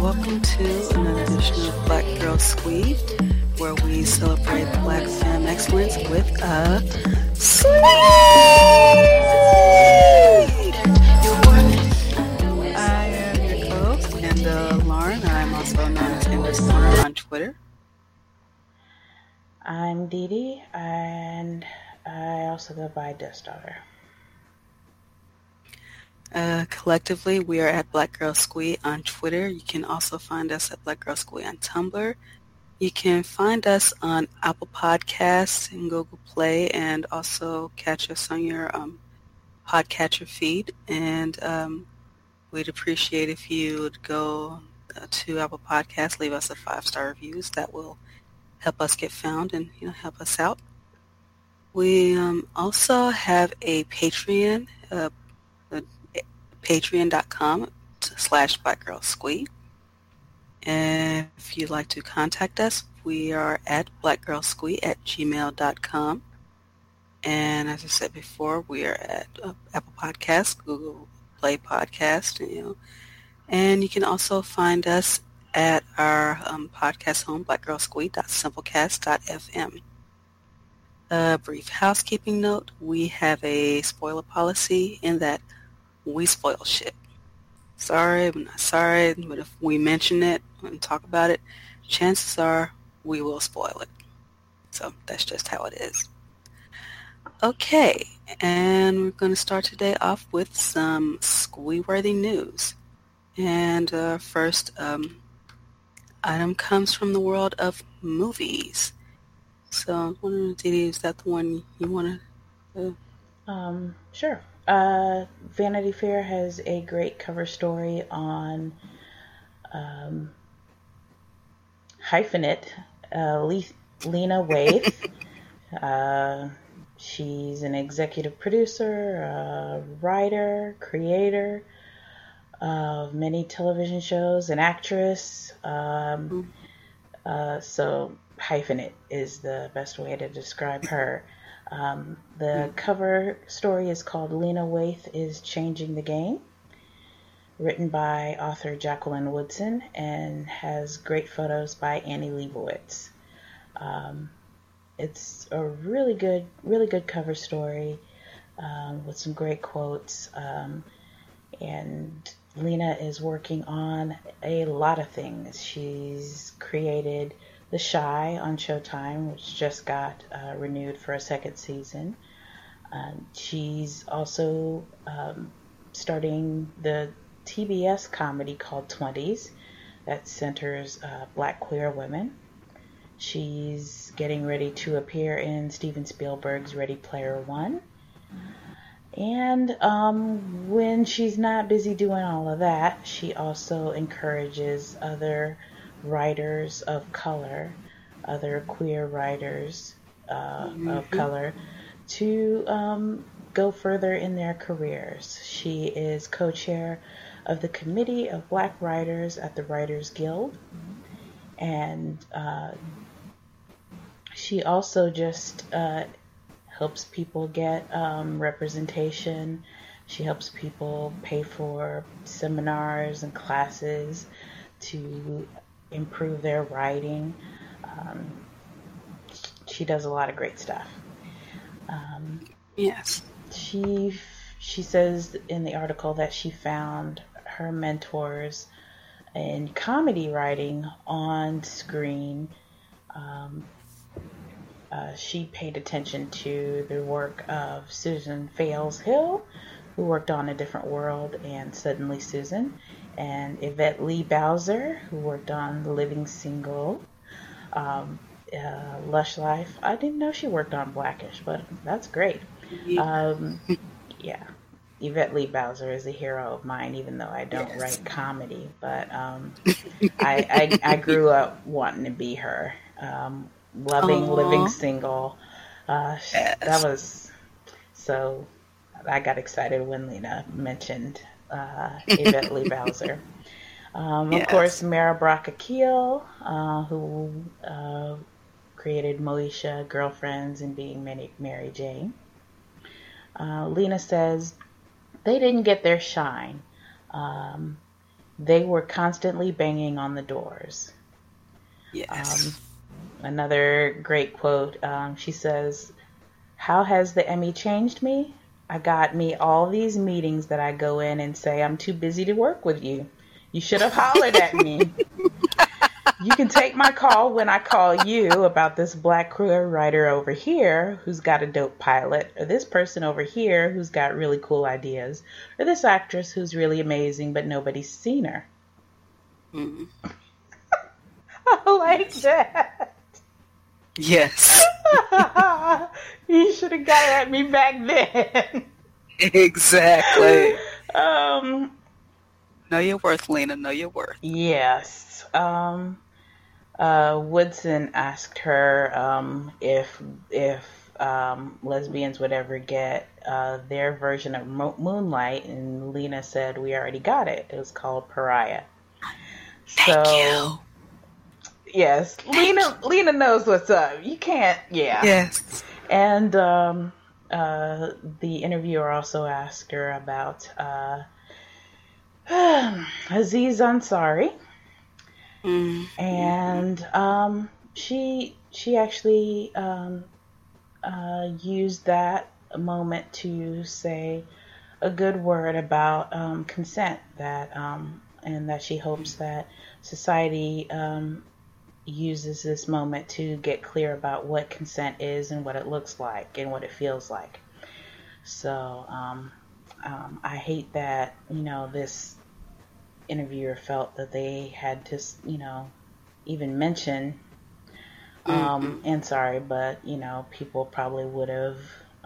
welcome to another edition of Black Girl Squeed, where we celebrate Black femme excellence with a squeed. I am your co-host, and Lauren. I'm also known as Endless Corner on Twitter. I'm Dee Dee, and I also go by Dust Daughter. Collectively, we are at Black Girl Squeed on Twitter. You can also find us at Black Girl Squeed on Tumblr. You can find us on Apple Podcasts and Google Play, and also catch us on your podcatcher feed. And we'd appreciate if you would go to Apple Podcasts, leave us a 5-star reviews. That will help us get found and help us out. We also have a Patreon. Patreon.com/blackgirlsqueed. And if you'd like to contact us, we are at blackgirlsqueed@gmail.com. And as I said before, we are at Apple Podcasts, Google Play Podcast, and you can also find us at our podcast home, blackgirlsqueed.simplecast.fm. A brief housekeeping note: we have a spoiler policy in that we spoil shit. Sorry, I'm not sorry, but if we mention it and talk about it, chances are we will spoil it. So that's just how it is. Okay, and we're going to start today off with some squee-worthy news. And first item comes from the world of movies. So I was wondering, Didi, is that the one you want to... Sure. Vanity Fair has a great cover story on Hyphenate, Lena Waithe. She's an executive producer, writer, creator of many television shows, an actress. So Hyphenate is the best way to describe her. The cover story is called Lena Waithe is Changing the Game, written by author Jacqueline Woodson, and has great photos by Annie Leibovitz. It's a really good cover story with some great quotes. And Lena is working on a lot of things. She's created The Chi on Showtime, which just got renewed for a second season. She's also starting the TBS comedy called 20s that centers Black queer women. She's getting ready to appear in Steven Spielberg's Ready Player One. And when she's not busy doing all of that, she also encourages other writers of color, other queer writers of color, to go further in their careers. She is co-chair of the Committee of Black Writers at the Writers Guild, and she also just helps people get representation. She helps people pay for seminars and classes to improve their writing. She does a lot of great stuff. Yes. She says in the article that she found her mentors in comedy writing on screen. She paid attention to the work of Susan Fales Hill, who worked on A Different World and Suddenly Susan, and Yvette Lee Bowser, who worked on Living Single, Lush Life. I didn't know she worked on Blackish, but that's great. Yeah. Yvette Lee Bowser is a hero of mine, even though I don't write comedy, but I grew up wanting to be her. Loving Living Single. That was so. I got excited when Lena mentioned Yvette Lee Bowser. Of course, Mara Brock Akil, who created Moesha, Girlfriends, and Being Mary Jane. Lena says they didn't get their shine. they were constantly banging on the doors. Yes. Another great quote, she says, "How has the Emmy changed me? I got me all these meetings that I go in and say I'm too busy to work with you. You should have hollered at me. You can take my call when I call you about this black queer writer over here who's got a dope pilot, or this person over here who's got really cool ideas, or this actress who's really amazing but nobody's seen her." Mm. I like that. Yes. You should have got at me back then. Exactly. Know your worth, Lena. Know your worth. Yes. Woodson asked her if lesbians would ever get their version of Moonlight, and Lena said, "We already got it. It was called Pariah." Thank you. Yes, Lena knows what's up. You can't, yeah. Yes. And the interviewer also asked her about Aziz Ansari. And she actually used that moment to say a good word about consent, that and that she hopes that society uses this moment to get clear about what consent is and what it looks like and what it feels like. So I hate that, this interviewer felt that they had to, even mention Ansari, but, people probably would have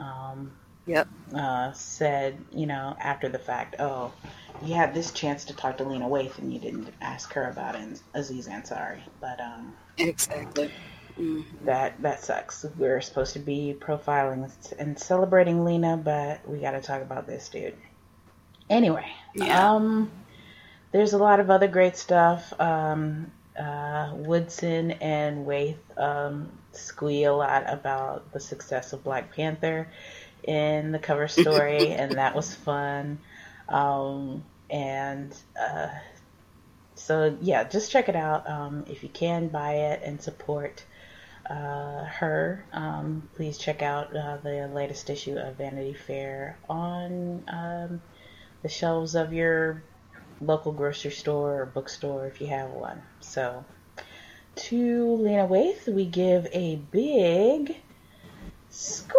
said, after the fact, "Oh, you had this chance to talk to Lena Waithe and you didn't ask her about Aziz Ansari." But exactly. That sucks. We're supposed to be profiling and celebrating Lena, but we got to talk about this dude. Anyway, there's a lot of other great stuff. Woodson and Waithe squeal a lot about the success of Black Panther in the cover story, and that was fun. So yeah, just check it out. If you can, buy it and support her. Please check out the latest issue of Vanity Fair on the shelves of your local grocery store or bookstore if you have one. So to Lena Waithe, we give a big squeeze!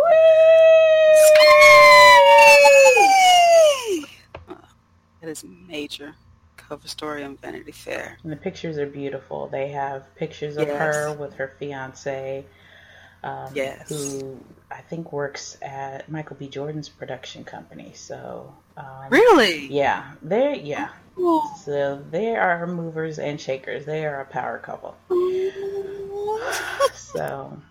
That is major cover story on Vanity Fair. And the pictures are beautiful. They have pictures of her with her fiance, who I think works at Michael B. Jordan's production company. So really? Yeah. So they are movers and shakers. They are a power couple. So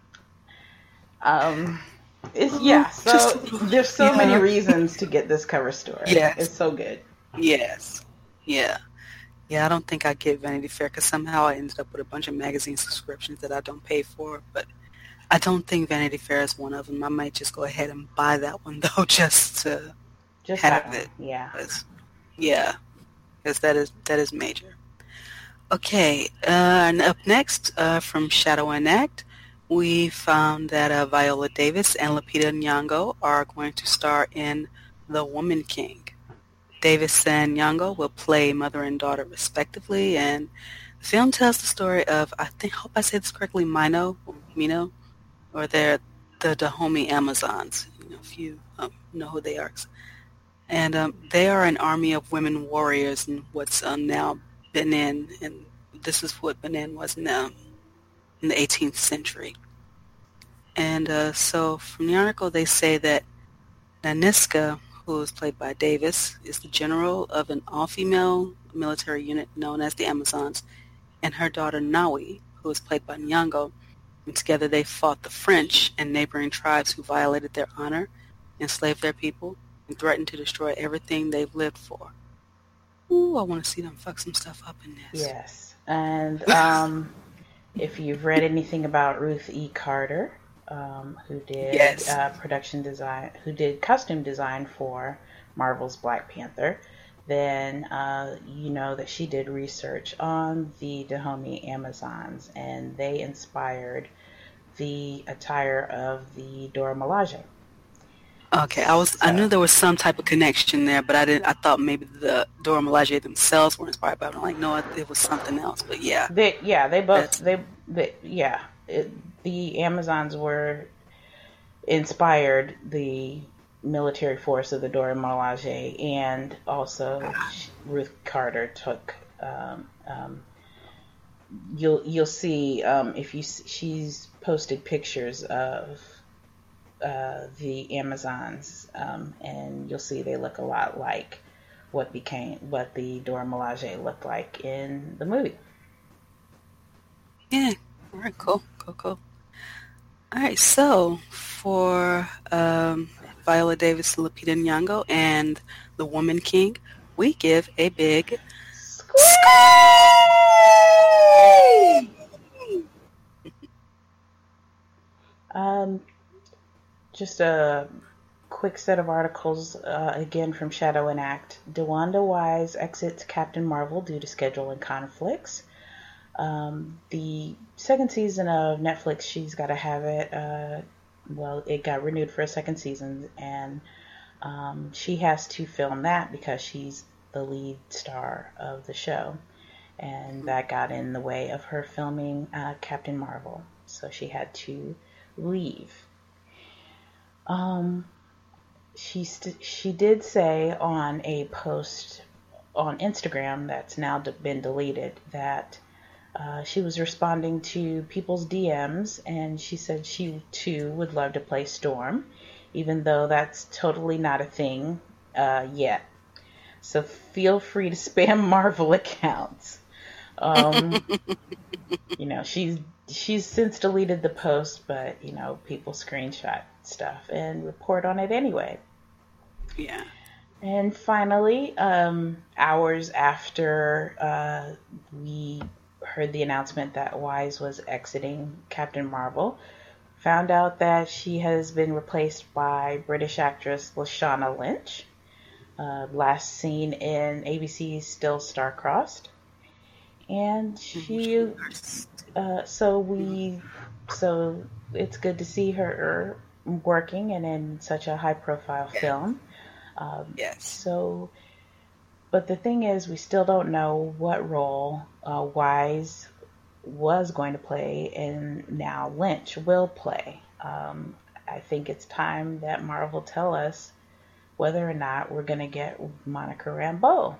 there's so many reasons to get this cover story. Yes. It's so good. Yes. Yeah. Yeah, I don't think I get Vanity Fair because somehow I ended up with a bunch of magazine subscriptions that I don't pay for, but I don't think Vanity Fair is one of them. I might just go ahead and buy that one, though, just to have it. Yeah. Yeah, because that is major. Okay, and up next, from Shadow and Act, we found that Viola Davis and Lupita Nyong'o are going to star in The Woman King. Davis and Nyong'o will play mother and daughter respectively, and the film tells the story of, I hope I said this correctly, Mino, or they're the Dahomey Amazons, if you know who they are. And they are an army of women warriors in what's now Benin, and this is what Benin was now in the 18th century. And so from the article they say that Naniska, who is played by Davis, is the general of an all-female military unit known as the Amazons, and her daughter Nawi, who is played by Nyong'o, and together they fought the French and neighboring tribes who violated their honor, enslaved their people, and threatened to destroy everything they've lived for. Ooh, I want to see them fuck some stuff up in this. Yes, and if you've read anything about Ruth E. Carter, who did production design, who did costume design for Marvel's Black Panther, then you know that she did research on the Dahomey Amazons, and they inspired the attire of the Dora Milaje. Okay, I knew So, there was some type of connection there, but I thought maybe the Dora Milaje themselves were inspired by it. I'm like, no, it was something else. But yeah, they both, that's yeah, the Amazons were inspired the military force of the Dora Milaje, and also Ruth Carter took. You'll see if she's posted pictures of the Amazons, and you'll see they look a lot like what the Dora Milaje looked like in the movie. yeah. All right, cool. All right, so for Viola Davis, Lupita Nyong'o, and the Woman King, we give a big Squeeze! Just a quick set of articles, again from Shadow and Act. DeWanda Wise exits Captain Marvel due to scheduling conflicts. The second season of Netflix, She's Gotta Have It, it got renewed for a second season, and she has to film that because she's the lead star of the show, and that got in the way of her filming Captain Marvel, so she had to leave. She did say on a post on Instagram that's now been deleted that she was responding to people's DMs, and she said she too would love to play Storm, even though that's totally not a thing yet. So feel free to spam Marvel accounts. You know, she's since deleted the post, but you know, people screenshot stuff and report on it anyway. Yeah. And finally, hours after we heard the announcement that Wise was exiting Captain Marvel, found out that she has been replaced by British actress Lashana Lynch, last seen in ABC's Still Star-Crossed. And she, so it's good to see her working and in such a high-profile film. Yes. So, but the thing is, we still don't know what role Wise was going to play and now Lynch will play. I think it's time that Marvel tell us whether or not we're going to get Monica Rambeau.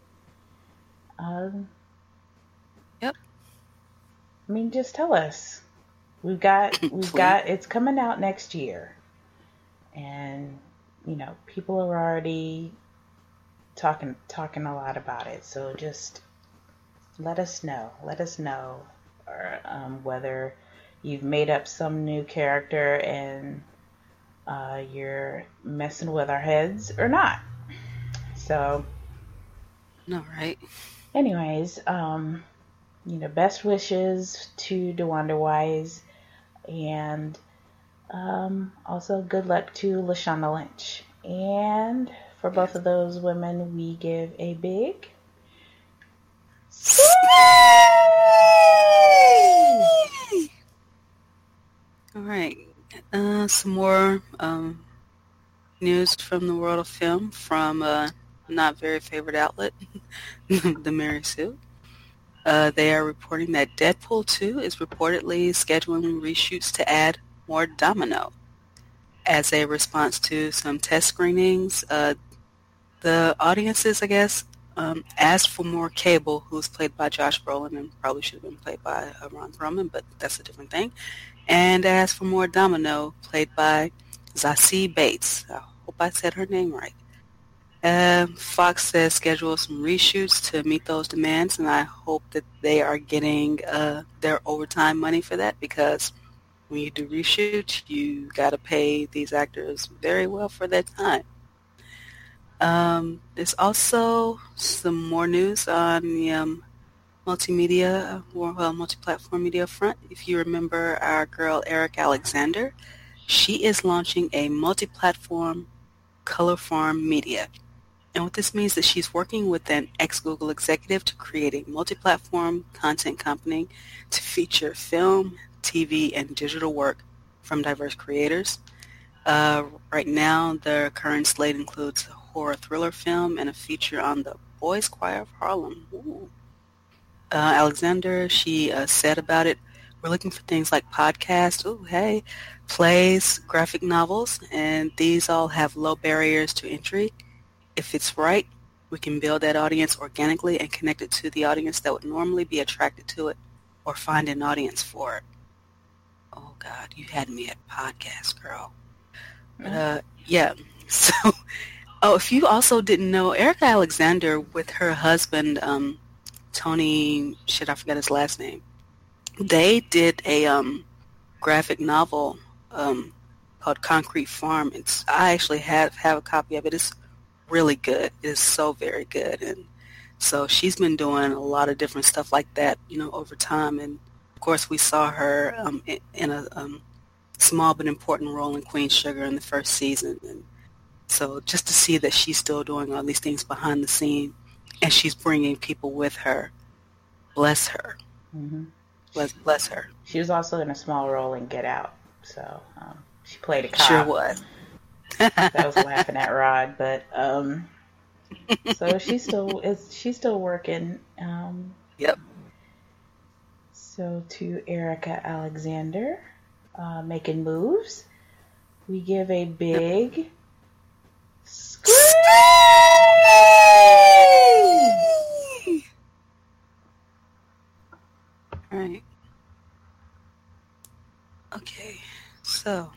Yep. I mean, just tell us. We've got it's coming out next year, and you know, people are already talking a lot about it. So just let us know, or whether you've made up some new character and you're messing with our heads or not. So, all right. Anyways, you know, best wishes to DeWanda Wise, and also good luck to Lashana Lynch. And for both of those women, we give a big squeeze! All right. Some more news from the world of film from not very favorite outlet, The Mary Sue. They are reporting that Deadpool 2 is reportedly scheduling reshoots to add more Domino. As a response to some test screenings, the audiences, I guess, asked for more Cable, who's played by Josh Brolin and probably should have been played by Ron Perlman, but that's a different thing, and asked for more Domino, played by Zazie Bates. I hope I said her name right. Fox says schedule some reshoots to meet those demands, and I hope that they are getting their overtime money for that, because when you do reshoots, you got to pay these actors very well for their time. There's also some more news on the multi-platform media front. If you remember our girl Eric Alexander, she is launching a multi-platform Color Farm Media. And what this means is she's working with an ex-Google executive to create a multi-platform content company to feature film, TV, and digital work from diverse creators. Right now, the current slate includes a horror thriller film and a feature on the Boys Choir of Harlem. Ooh. Alexander, she said about it, we're looking for things like podcasts, ooh, hey, plays, graphic novels, and these all have low barriers to entry. If it's right, we can build that audience organically and connect it to the audience that would normally be attracted to it or find an audience for it. Oh, God, you had me at podcast, girl. But, yeah. So, if you also didn't know, Erica Alexander with her husband, Tony, I forgot his last name. They did a graphic novel called Concrete Farm. I actually have a copy of it. It's really good. It is so very good. And so she's been doing a lot of different stuff like that, over time. And of course, we saw her in a small but important role in Queen Sugar in the first season. And so just to see that she's still doing all these things behind the scene and she's bringing people with her, bless her. Mm-hmm. Bless her. She was also in a small role in Get Out. So she played a cop. Sure was. I was laughing at Rod, but so she's still working. Yep. So to Erica Alexander, making moves, we give a big scream. All right. Okay, so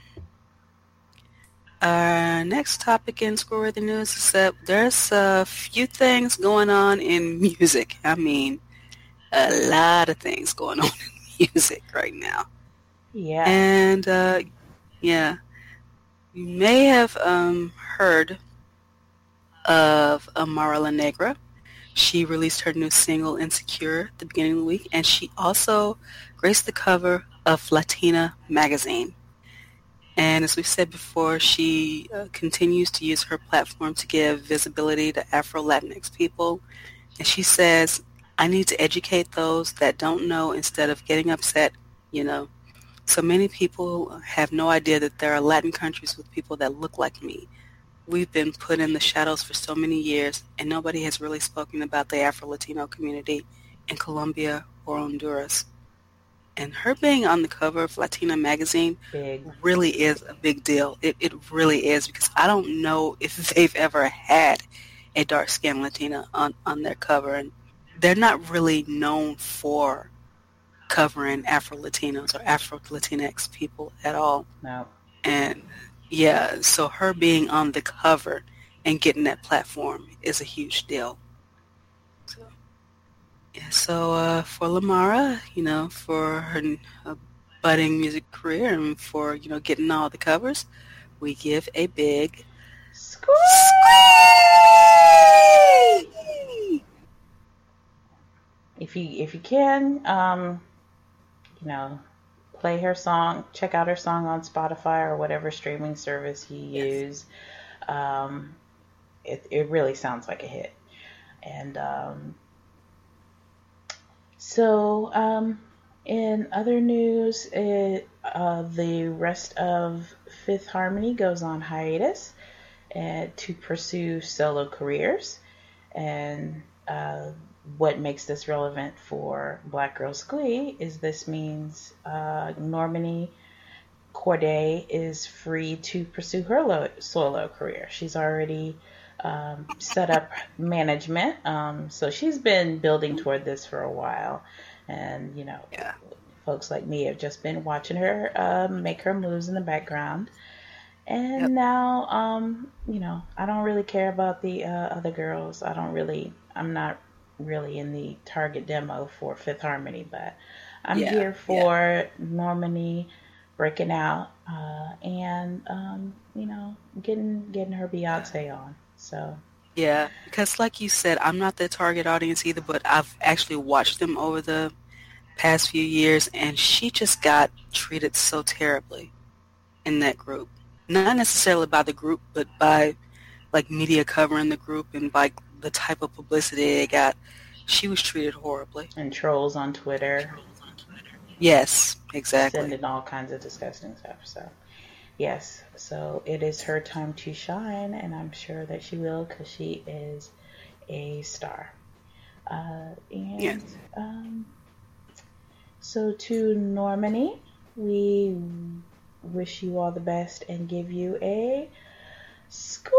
our next topic in Squirrely News is that there's a few things going on in music. I mean, a lot of things going on in music right now. Yeah. And, yeah, you may have heard of Amara Negra. She released her new single, Insecure, at the beginning of the week, and she also graced the cover of Latina magazine. And as we've said before, she continues to use her platform to give visibility to Afro-Latinx people. And she says, I need to educate those that don't know instead of getting upset, So many people have no idea that there are Latin countries with people that look like me. We've been put in the shadows for so many years, and nobody has really spoken about the Afro-Latino community in Colombia or Honduras. And her being on the cover of Latina magazine really is a big deal. It really is, because I don't know if they've ever had a dark-skinned Latina on their cover. And they're not really known for covering Afro-Latinos or Afro-Latinx people at all. No. And, yeah, so her being on the cover and getting that platform is a huge deal. So for Lamara, for her budding music career and for, getting all the covers, we give a big scream! If you can, play her song, check out her song on Spotify or whatever streaming service you use. It really sounds like a hit. And so in other news, the rest of Fifth Harmony goes on hiatus to pursue solo careers. And what makes this relevant for Black Girls Glee is this means Normani Corday is free to pursue her solo career. She's already set up management, so she's been building toward this for a while, and folks like me have just been watching her make her moves in the background. And now I don't really care about the other girls. I'm not really in the target demo for Fifth Harmony, but I'm here for Normani breaking out and getting her Beyonce on. So yeah, because like you said, I'm not the target audience either, but I've actually watched them over the past few years, and she just got treated so terribly in that group. Not necessarily by the group, but by like media covering the group and like the type of publicity they got, she was treated horribly. And trolls on Twitter. Yes, exactly. Sending all kinds of disgusting stuff. So, yes. So it is her time to shine, and I'm sure that she will because she is a star. So to Normani, we wish you all the best and give you a squeeze!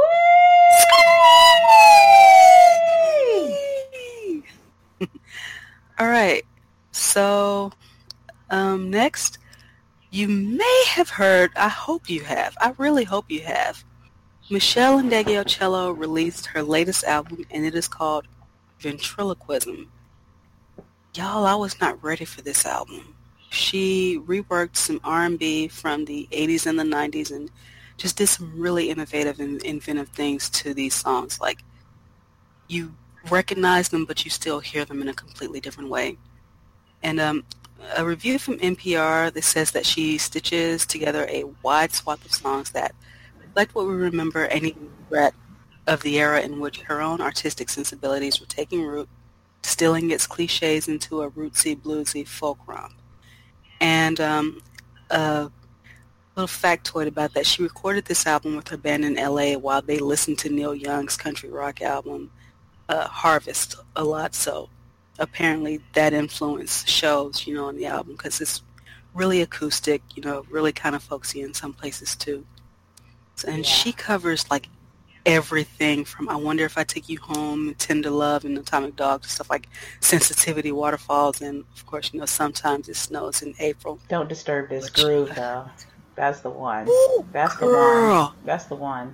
All right. So next, you may have heard, I hope you have, I really hope you have, Meshell Ndegeocello released her latest album, and it is called Ventriloquism. Y'all, I was not ready for this album. She reworked some R&B from the 80s and the 90s and just did some really innovative and inventive things to these songs. Like, you recognize them, but you still hear them in a completely different way. And a review from NPR that says that she stitches together a wide swath of songs that reflect what we remember any regret of the era in which her own artistic sensibilities were taking root, distilling its cliches into a rootsy, bluesy folk romp. And a little factoid about that, she recorded this album with her band in LA while they listened to Neil Young's country rock album, Harvest, a lot. So apparently that influence shows, on the album, because it's really acoustic, really kind of folksy in some places too. And she covers like everything from I Wonder If I Take You Home, Tender Love, and Atomic Dog, stuff like Sensitivity, Waterfalls, and of course, Sometimes It Snows in April. Don't Disturb This Groove, though. That's the one. Ooh, That's girl. the one. That's the one.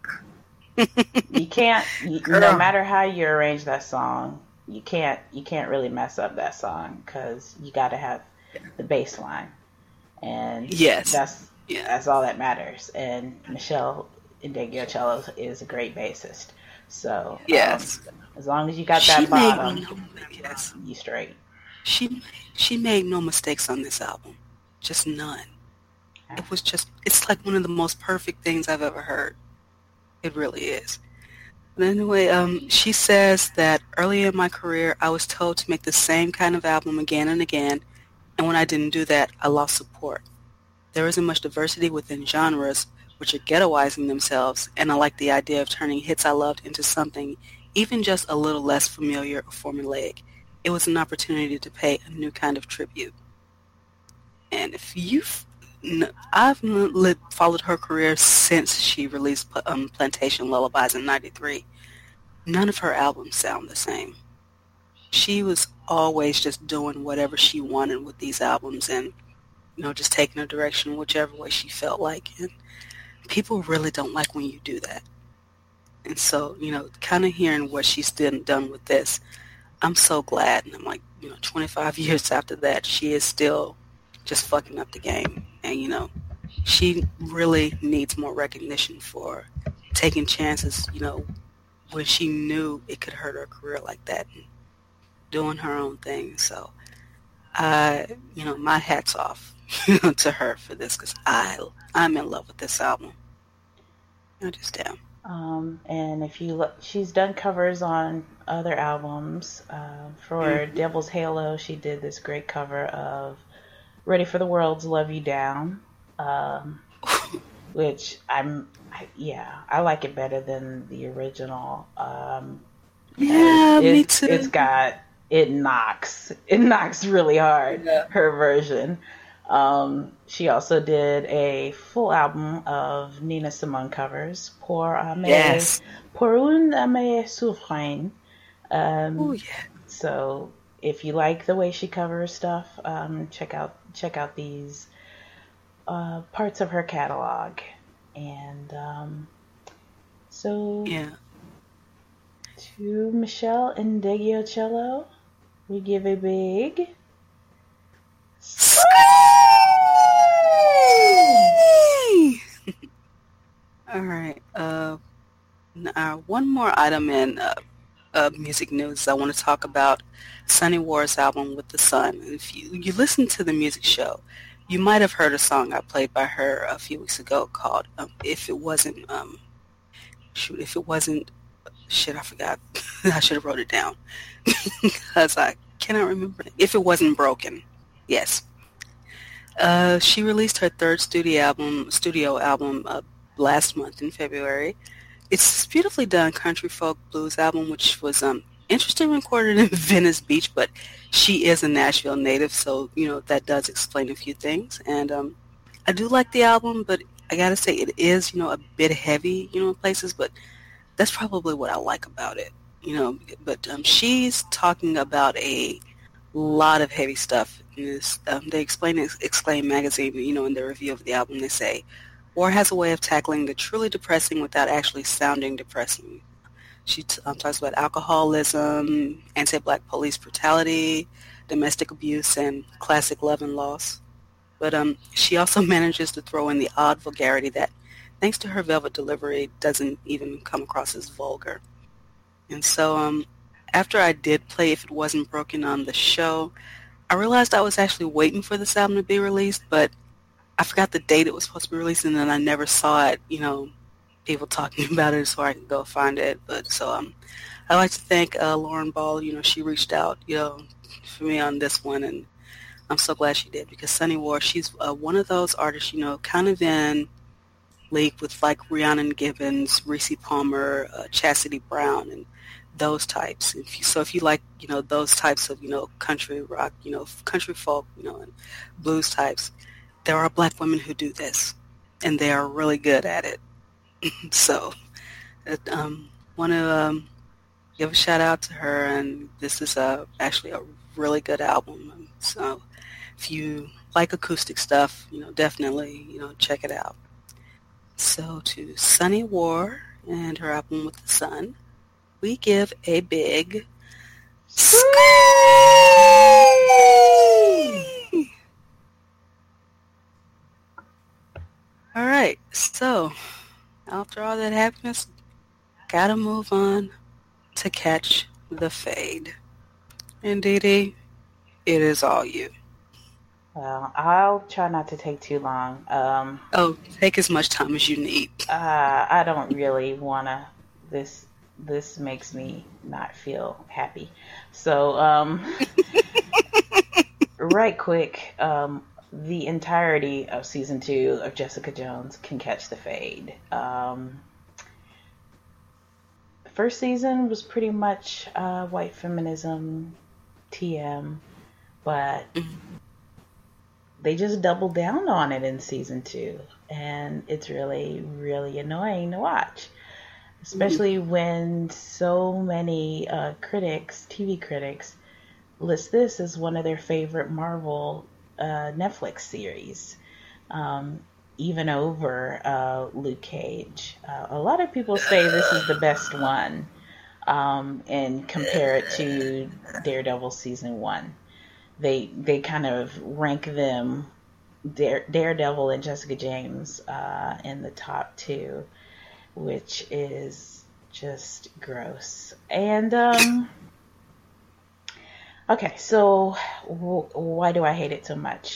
You can't, no matter how you arrange that song, you can't really mess up that song because you got to have the bass line. And that's all that matters. And Meshell Ndegeocello is a great bassist. So as long as you got that bottom, you straight. She made no mistakes on this album. Just none. It's like one of the most perfect things I've ever heard. It really is. But anyway, she says that early in my career, I was told to make the same kind of album again and again, and when I didn't do that, I lost support. There isn't much diversity within genres, which are ghettoizing themselves, and I like the idea of turning hits I loved into something even just a little less familiar or formulaic. It was an opportunity to pay a new kind of tribute. And I've followed her career since she released Plantation Lullabies in '93. None of her albums sound the same. She was always just doing whatever she wanted with these albums and, just taking a direction whichever way she felt like. And people really don't like when you do that. And so, kind of hearing what she's done with this, I'm so glad. And I'm like, 25 years after that, she is still just fucking up the game. And, she really needs more recognition for taking chances, when she knew it could hurt her career like that and doing her own thing. So, my hat's off to her for this because I'm in love with this album. I just am. And if you look, she's done covers on other albums. For Devil's Halo, she did this great cover of Ready for the World's Love You Down, which I like it better than the original. Me too. It knocks really hard, her version. She also did a full album of Nina Simone covers, Pour un Amé Souffrant. So if you like the way she covers stuff, check out these parts of her catalog. And to Meshell Ndegeocello, we give a big All right. One more item in music news. I want to talk about Sunny Ward's album With the Sun. And if you listen to the music show, you might have heard a song I played by her a few weeks ago called If It Wasn't shoot, if it wasn't, shit, I forgot. I should have wrote it down because I cannot remember. If it wasn't broken, yes. She released her third studio album last month in February. It's this beautifully done country folk blues album, which was interestingly recorded in Venice Beach, but she is a Nashville native, so that does explain a few things. And I do like the album, but I gotta say it is a bit heavy, in places, but that's probably what I like about it, But she's talking about a lot of heavy stuff. In this, they explain in Exclaim magazine, in their review of the album, they say, War has a way of tackling the truly depressing without actually sounding depressing. She talks about alcoholism, anti-black police brutality, domestic abuse, and classic love and loss. But she also manages to throw in the odd vulgarity that, thanks to her velvet delivery, doesn't even come across as vulgar. And so after I did play If It Wasn't Broken on the show, I realized I was actually waiting for this album to be released, but I forgot the date it was supposed to be released, and then I never saw it, people talking about it, so I could go find it. But so I'd like to thank Lauren Ball. She reached out, for me on this one, and I'm so glad she did, because Sunny War, she's one of those artists, kind of in league with like Rhiannon Gibbons, Reese Palmer, Chastity Brown, and those types. If you like, those types of, country rock, country folk, and blues types, there are black women who do this, and they are really good at it. So, want to give a shout out to her, and this is actually a really good album. So, if you like acoustic stuff, definitely, check it out. So, to Sunny War and her album With the Sun, we give a big scream! All right, so after all that happiness, gotta move on to Catch the Fade. And Dee Dee, it is all you. Well, I'll try not to take too long. Take as much time as you need. I don't really want to. This makes me not feel happy. So, right quick, the entirety of season 2 of Jessica Jones can catch the fade. First season was pretty much white feminism, TM, but they just doubled down on it in season 2, and it's really, really annoying to watch, especially when so many TV critics, list this as one of their favorite Marvel Netflix series, even over Luke Cage. A lot of people say this is the best one, and compare it to Daredevil season 1. They kind of rank them, Daredevil and Jessica James, in the top 2, which is just gross. And okay, so why do I hate it so much?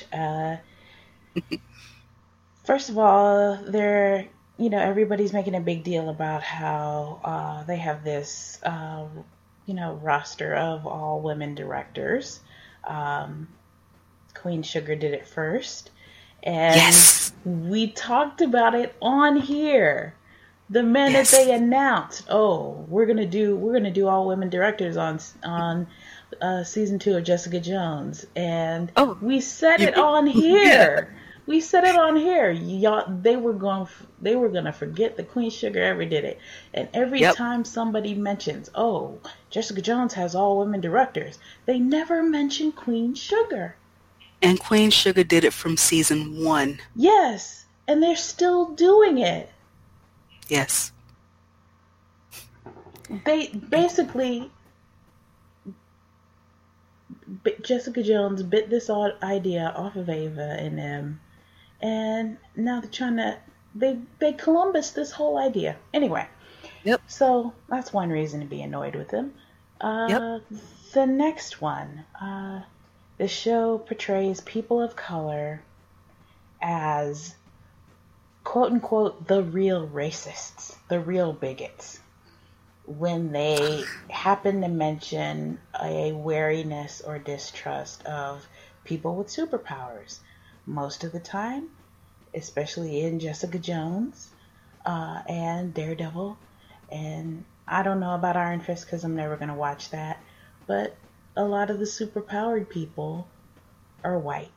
First of all, everybody's making a big deal about how they have this roster of all women directors. Queen Sugar did it first, and yes, we talked about it on here the minute they announced, we're gonna do all women directors on season 2 of Jessica Jones, and we said it on here. We said it on here. Y'all, they were gonna forget that Queen Sugar ever did it. And every time somebody mentions, Jessica Jones has all women directors, they never mention Queen Sugar. And Queen Sugar did it from season 1. Yes, and they're still doing it. Yes. They basically, Jessica Jones bit this idea off of Ava and them. And now they're trying to, they Columbus this whole idea. Anyway. Yep. So that's one reason to be annoyed with them. The next one, the show portrays people of color as quote unquote, the real racists, the real bigots, when they happen to mention a wariness or distrust of people with superpowers. Most of the time, especially in Jessica Jones and Daredevil, and I don't know about Iron Fist because I'm never going to watch that, but a lot of the superpowered people are white.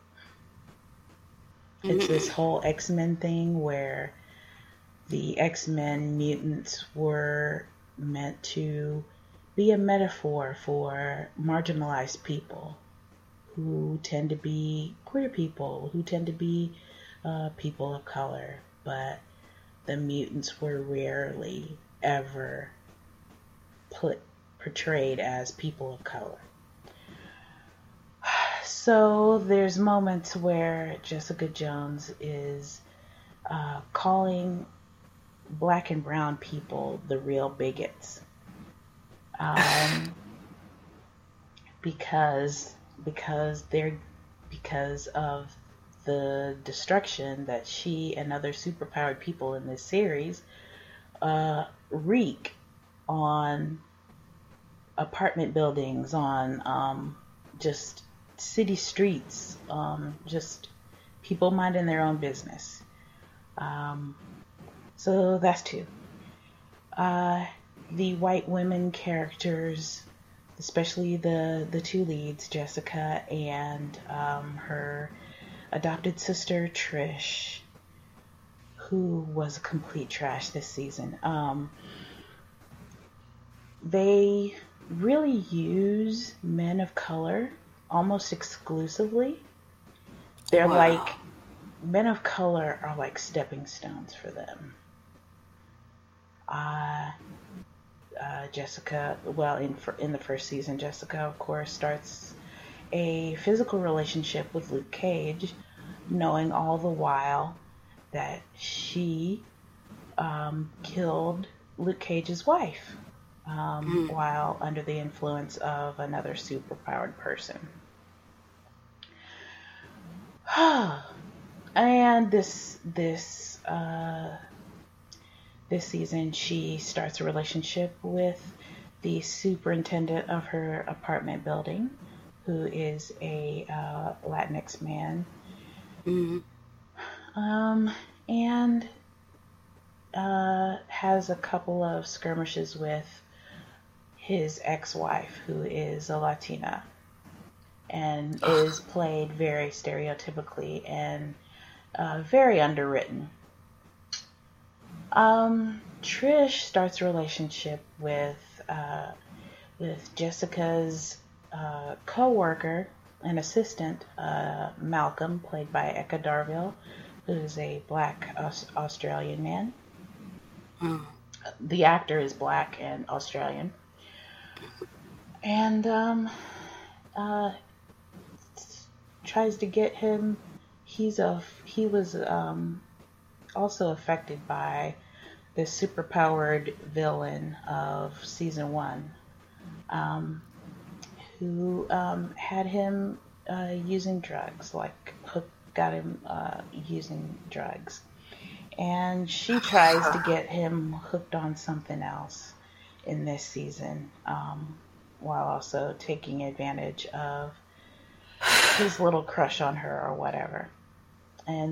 It's this whole X-Men thing where the X-Men mutants were meant to be a metaphor for marginalized people who tend to be queer people, who tend to be people of color, but the mutants were rarely ever portrayed as people of color. So there's moments where Jessica Jones is calling black and brown people the real bigots, because of the destruction that she and other superpowered people in this series wreak on apartment buildings, on just city streets, just people minding their own business. So that's two. The white women characters, especially the two leads, Jessica and her adopted sister Trish, who was a complete trash this season. They really use men of color almost exclusively. They're like, men of color are like stepping stones for them. Jessica, well, in the first season, Jessica, of course, starts a physical relationship with Luke Cage, knowing all the while that she killed Luke Cage's wife while under the influence of another superpowered person. And this season, she starts a relationship with the superintendent of her apartment building, who is a Latinx man, and has a couple of skirmishes with his ex-wife, who is a Latina, and is played very stereotypically and very underwritten. Trish starts a relationship with Jessica's co-worker and assistant, Malcolm, played by Eka Darville, who is a black Australian man. The actor is black and Australian. And tries to get him. He was also affected by the superpowered villain of season 1, who had him using drugs, got him using drugs. And she tries to get him hooked on something else in this season, while also taking advantage of his little crush on her or whatever. And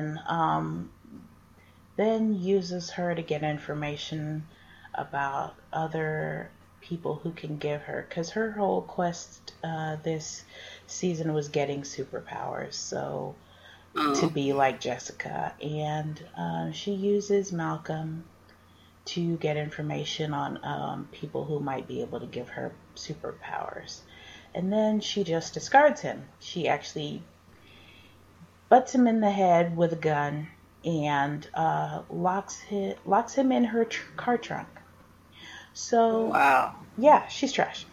then uses her to get information about other people who can give her, because her whole quest this season was getting superpowers, so to be like Jessica. And she uses Malcolm to get information on people who might be able to give her superpowers. And then she just discards him. She actually butts him in the head with a gun and locks him in her car trunk. So, wow. Yeah, she's trash.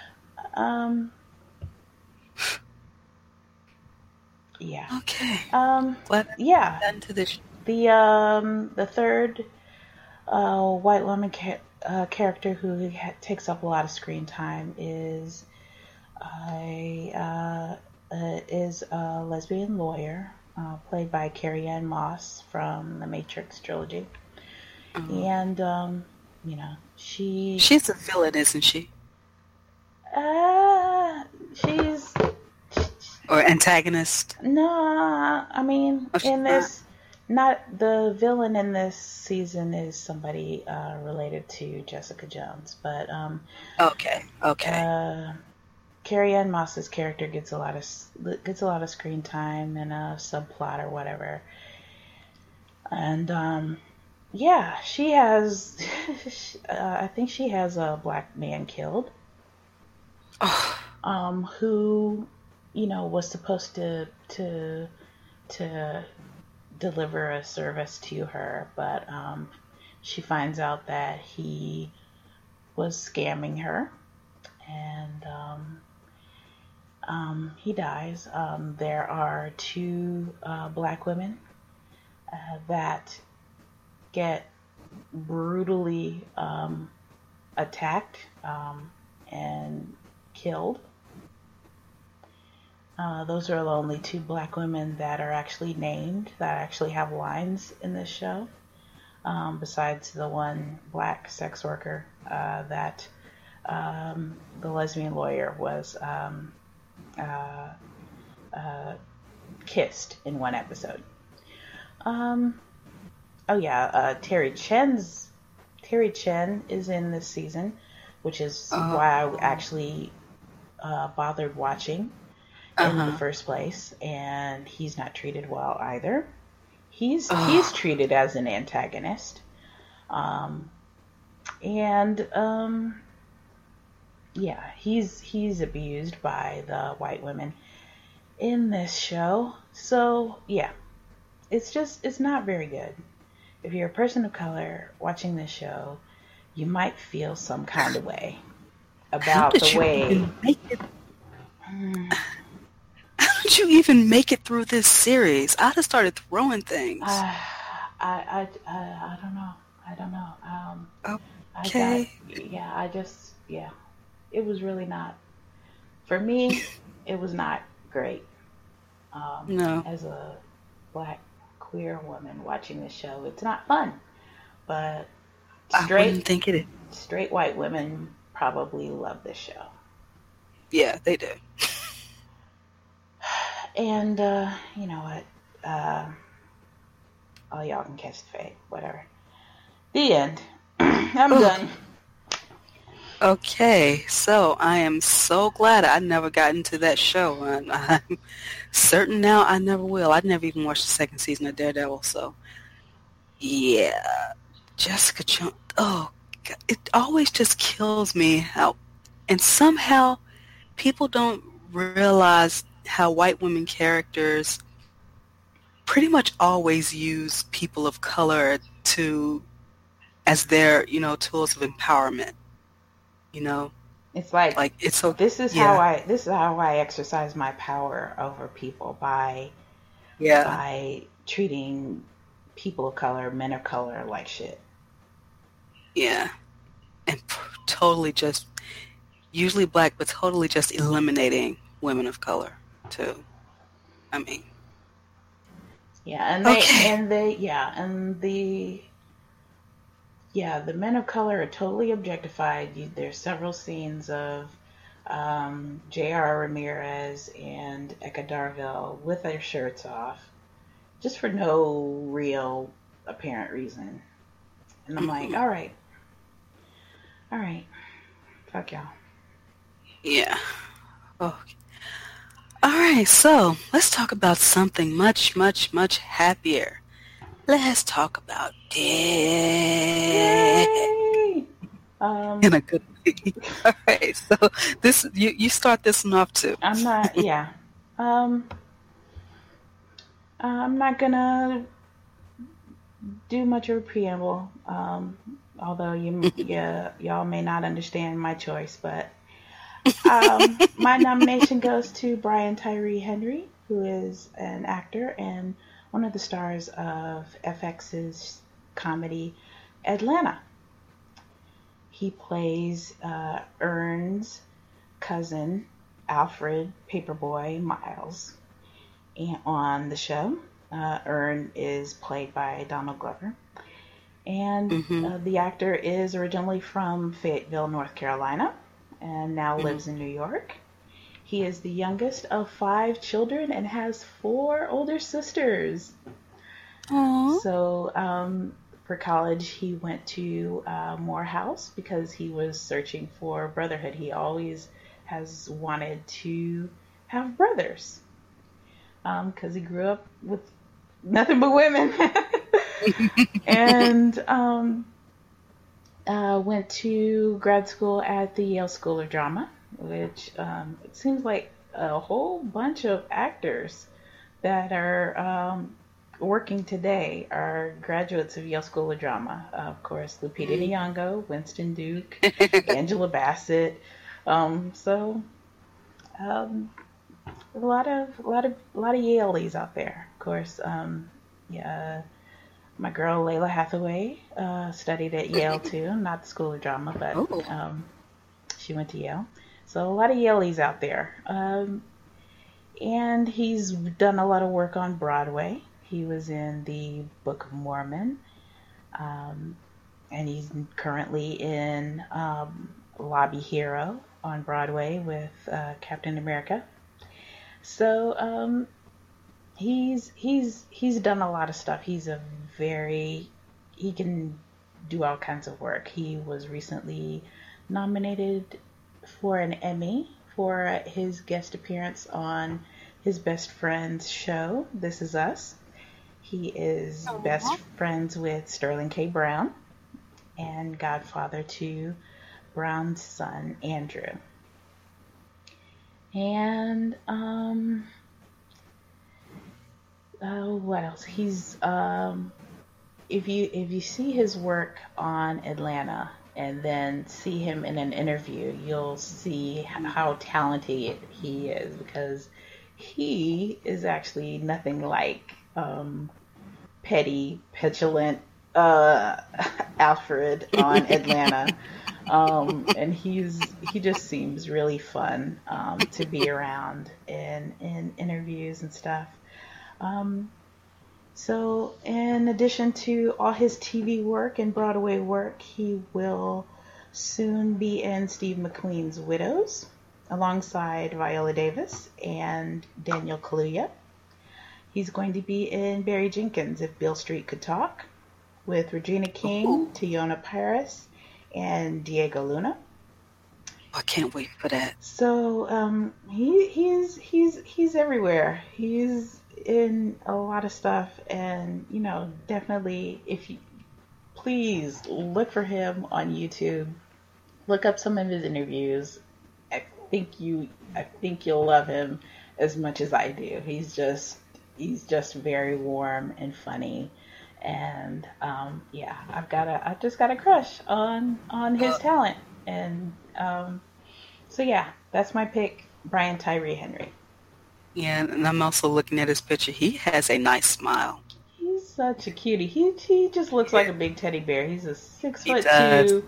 Yeah. Okay. Yeah. Into this. The third white woman character who takes up a lot of screen time is a lesbian lawyer played by Carrie-Anne Moss from the Matrix trilogy. Oh. And, She's a villain, isn't she? She's Or antagonist? no, I mean, Oh, she's in not. this, not the villain in this season is somebody related to Jessica Jones, but Okay. Okay. uh, Carrie-Anne Moss's character gets a lot of screen time and a subplot or whatever, and yeah, she has. I think she has a black man killed, Oh. who, was supposed to deliver a service to her, but she finds out that he was scamming her, and he dies. There are two black women that get brutally attacked and killed. Those are the only two black women that are actually named, that actually have lines in this show, besides the one black sex worker that the lesbian lawyer was kissed in one episode. Oh yeah, Terry Chen is in this season, which is why I actually bothered watching in the first place, and he's not treated well either. He's treated as an antagonist, and yeah, he's abused by the white women in this show. So yeah, it's not very good. If you're a person of color watching this show, you might feel some kind of way about the way. How did you even make it through this series? I'd have started throwing things. I don't know. I don't know. Okay. It was really not, for me, it was not great. No. As a black queer woman watching this show, it's not fun. But I wouldn't think it is. Straight white women probably love this show. Yeah, they do. And you know what? All y'all can catch the fade. Whatever. The end. I'm done. Okay, so I am so glad I never got into that show, and I'm certain now I never will. I never even watched the second season of Daredevil, so yeah. Jessica Jones, oh, God, it always just kills me how, and somehow people don't realize how white women characters pretty much always use people of color as their, tools of empowerment. It's like it's so. This is how I exercise my power over people by treating people of color, men of color, like shit. Yeah, and totally just usually black, but totally just eliminating women of color too. I mean, yeah, and the men of color are totally objectified. There's several scenes of J.R. Ramirez and Eka Darville with their shirts off, just for no real apparent reason. And I'm like, all right, fuck y'all. Yeah. Oh. All right, so let's talk about something much, much, much happier. Let's talk about death. In a good way. All right, so this you start this one off too. I'm not. Yeah. I'm not gonna do much of a preamble. Although y'all may not understand my choice, but my nomination goes to Brian Tyree Henry, who is an actor and one of the stars of FX's comedy Atlanta. He plays Ern's cousin, Alfred Paperboy Miles, on the show. Earn is played by Donald Glover. And Mm-hmm. the actor is originally from Fayetteville, North Carolina, and now Mm-hmm. lives in New York. He is the youngest of 5 children and has 4 older sisters. Aww. So for college, he went to Morehouse because he was searching for brotherhood. He always has wanted to have brothers because he grew up with nothing but women. And went to grad school at the Yale School of Drama, which it seems like a whole bunch of actors that are working today are graduates of Yale School of Drama. Of course, Lupita Nyong'o, Winston Duke, Angela Bassett. So a lot of Yaleys out there. Of course, yeah. My girl Layla Hathaway studied at Yale too, not the School of Drama, but Oh. she went to Yale. So a lot of Yaleys out there. And he's done a lot of work on Broadway. He was in the Book of Mormon, and he's currently in Lobby Hero on Broadway with Captain America. So he's done a lot of stuff. He can do all kinds of work. He was recently nominated for an Emmy for his guest appearance on his best friend's show, This Is Us. He is best friends with Sterling K. Brown and godfather to Brown's son, Andrew. And what else? He's if you see his work on Atlanta and then see him in an interview, you'll see how talented he is, because he is actually nothing like petty, petulant Alfred on Atlanta. And he just seems really fun to be around in interviews and stuff. So in addition to all his TV work and Broadway work, he will soon be in Steve McQueen's Widows alongside Viola Davis and Daniel Kaluuya. He's going to be in Barry Jenkins' If Beale Street Could Talk with Regina King, Teyonah Parris, and Diego Luna. I can't wait for that. So he's everywhere. He's in a lot of stuff, and definitely, if you please look for him on YouTube, look up some of his interviews. I think you'll love him as much as I do. He's just very warm and funny, and I've just got a crush on his talent, and so yeah, that's my pick, Brian Tyree Henry. Yeah, and I'm also looking at his picture. He has a nice smile. He's such a cutie. He just looks like a big teddy bear. He's a 6'2",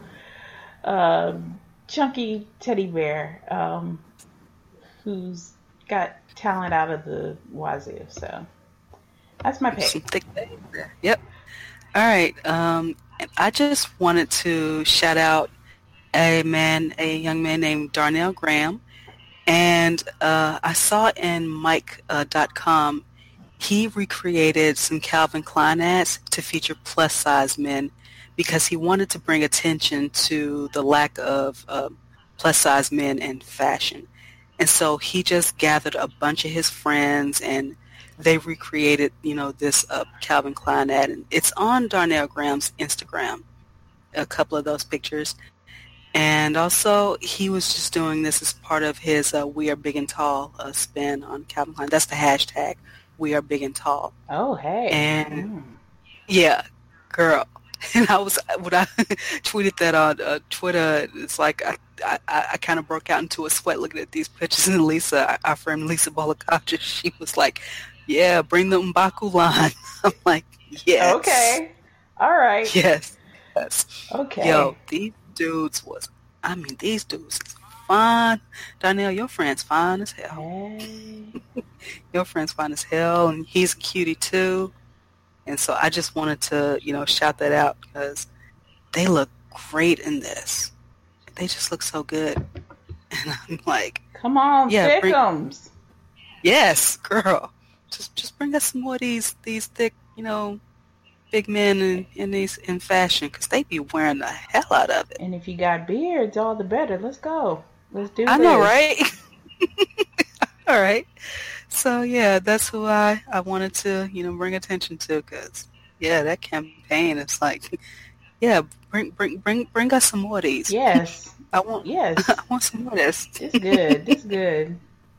chunky teddy bear who's got talent out of the wazoo. So that's my pick. Some thick things there. Yep. All right. And I just wanted to shout out a young man named Darnell Graham. And I saw in Mike.com, he recreated some Calvin Klein ads to feature plus-size men because he wanted to bring attention to the lack of plus-size men in fashion. And so he just gathered a bunch of his friends, and they recreated, this Calvin Klein ad. And it's on Darnell Graham's Instagram, a couple of those pictures. And also, he was just doing this as part of his We Are Big and Tall spin on Calvin Klein. That's the hashtag, We Are Big and Tall. Oh, hey. And, yeah, girl. And when I tweeted that on Twitter, it's like I kind of broke out into a sweat looking at these pictures. And Lisa, our friend Lisa Bolakaja, she was like, yeah, bring the M'Baku line. I'm like, yes. Okay. All right. Yes. Okay. Yo, these dudes is fine. Darnell, your friend's fine as hell. Hey. Your friend's fine as hell, and he's a cutie too. And so I just wanted to, shout that out because they look great in this. They just look so good. And I'm like, come on, yeah, thickums. Yes, girl. Just bring us some more of these thick, big men in fashion, because they be wearing the hell out of it. And if you got beards, all the better. Let's go. Let's do this. I know, right? All right. So yeah, that's who I wanted to bring attention to, because that campaign is like, bring us some more of these. Yes. I want some more of this. It's good. It's good.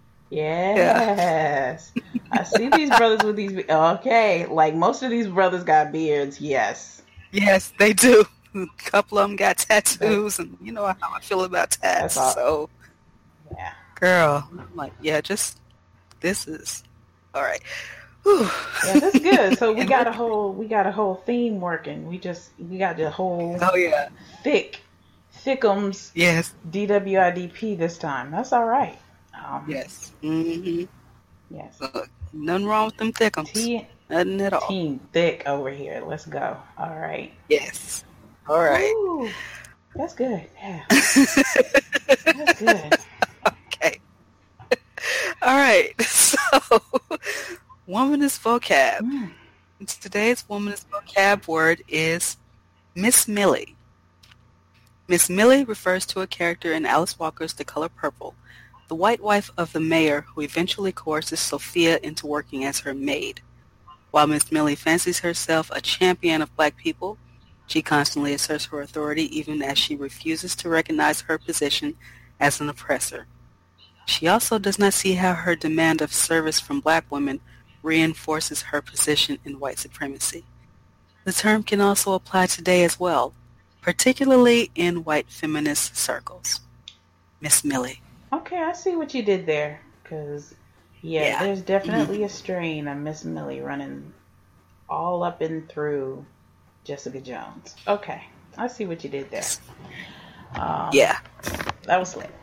Yes. Yeah. I see these brothers with these. Okay, like most of these brothers got beards. Yes. Yes, they do. A couple of them got tattoos, and you know how I feel about tats. So, yeah, girl, I'm like, this is all right. Whew. Yeah, that's good. So we got a whole theme working. We got the whole thickums. Yes. DWIDP this time. That's all right. Yes. Mm-hmm. Yes. Look, nothing wrong with them thickums. Nothing at all. Team thick over here. Let's go. All right. Yes. All right. Ooh, that's good. Yeah. That's good. Okay. All right. So, womanist vocab. Today's womanist vocab word is Miss Millie. Miss Millie refers to a character in Alice Walker's The Color Purple, the white wife of the mayor who eventually coerces Sophia into working as her maid. While Miss Millie fancies herself a champion of black people, she constantly asserts her authority even as she refuses to recognize her position as an oppressor. She also does not see how her demand of service from black women reinforces her position in white supremacy. The term can also apply today as well, particularly in white feminist circles. Miss Millie. Okay, I see what you did there. Because, there's definitely a strain of Miss Millie running all up and through Jessica Jones. Okay, I see what you did there. That was lit.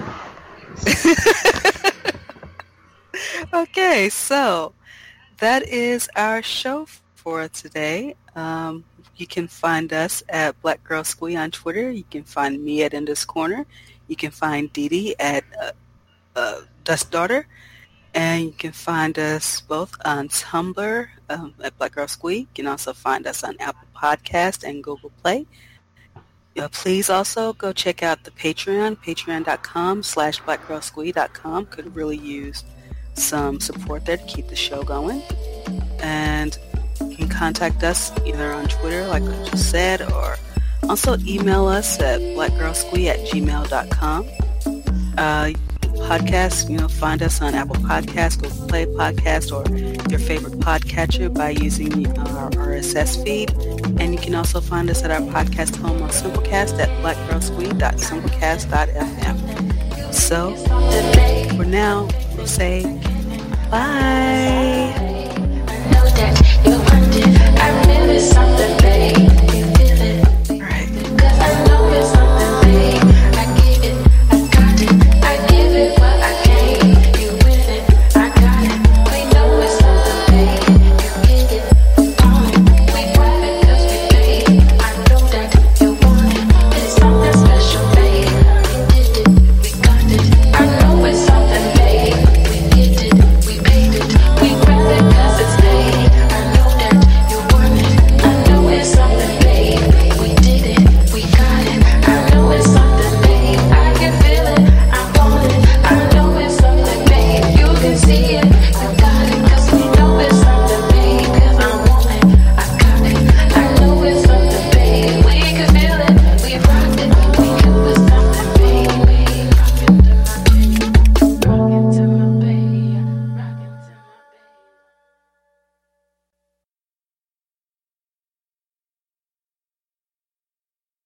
Okay, so that is our show for today. You can find us at Black Girl Squee on Twitter. You can find me at Indus Corner. You can find Dee Dee at Dust Daughter. And you can find us both on Tumblr at Black Girl Squee. You can also find us on Apple Podcast and Google Play. Please also go check out the Patreon, patreon.com/blackgirlsquee.com. Could really use some support there to keep the show going. And you can contact us either on Twitter, like I just said, or also email us at blackgirlsquee@gmail.com. Podcasts, find us on Apple Podcasts, Google Play Podcast, or your favorite podcatcher by using our RSS feed. And you can also find us at our podcast home on Simplecast at blackgirlsquee.simplecast.fm. So, for now, we'll say bye.